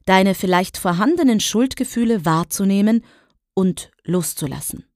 deine vielleicht vorhandenen Schuldgefühle wahrzunehmen und loszulassen.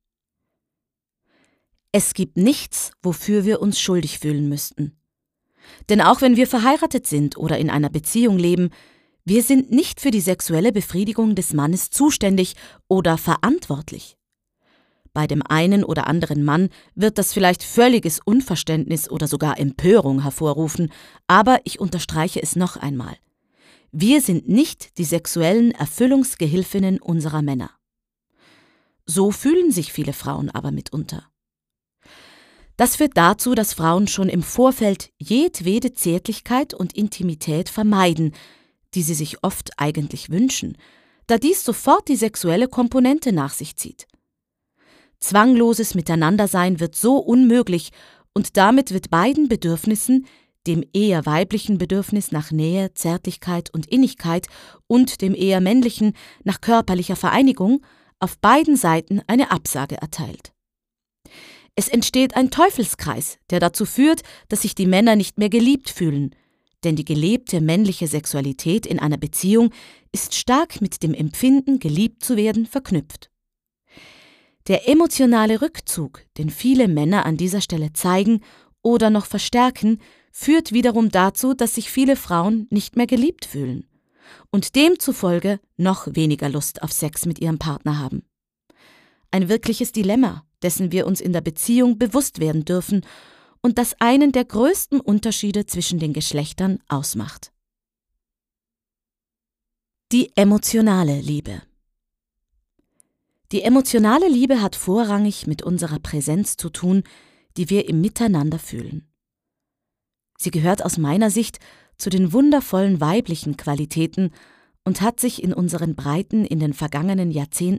Es gibt nichts, wofür wir uns schuldig fühlen müssten. Denn auch wenn wir verheiratet sind oder in einer Beziehung leben, wir sind nicht für die sexuelle Befriedigung des Mannes zuständig oder verantwortlich. Bei dem einen oder anderen Mann wird das vielleicht völliges Unverständnis oder sogar Empörung hervorrufen, aber ich unterstreiche es noch einmal. Wir sind nicht die sexuellen Erfüllungsgehilfinnen unserer Männer. So fühlen sich viele Frauen aber mitunter. Das führt dazu, dass Frauen schon im Vorfeld jedwede Zärtlichkeit und Intimität vermeiden, die sie sich oft eigentlich wünschen, da dies sofort die sexuelle Komponente nach sich zieht. Zwangloses Miteinandersein wird so unmöglich und damit wird beiden Bedürfnissen, dem eher weiblichen Bedürfnis nach Nähe, Zärtlichkeit und Innigkeit und dem eher männlichen nach körperlicher Vereinigung, auf beiden Seiten eine Absage erteilt. Es entsteht ein Teufelskreis, der dazu führt, dass sich die Männer nicht mehr geliebt fühlen, denn die gelebte männliche Sexualität in einer Beziehung ist stark mit dem Empfinden, geliebt zu werden, verknüpft. Der emotionale Rückzug, den viele Männer an dieser Stelle zeigen oder noch verstärken, führt wiederum dazu, dass sich viele Frauen nicht mehr geliebt fühlen und demzufolge noch weniger Lust auf Sex mit ihrem Partner haben. Ein wirkliches Dilemma, dessen wir uns in der Beziehung bewusst werden dürfen und das einen der größten Unterschiede zwischen den Geschlechtern ausmacht. Die emotionale Liebe. Die emotionale Liebe hat vorrangig mit unserer Präsenz zu tun, die wir im Miteinander fühlen. Sie gehört aus meiner Sicht zu den wundervollen weiblichen Qualitäten und hat sich in unseren Breiten in den vergangenen Jahrzehnten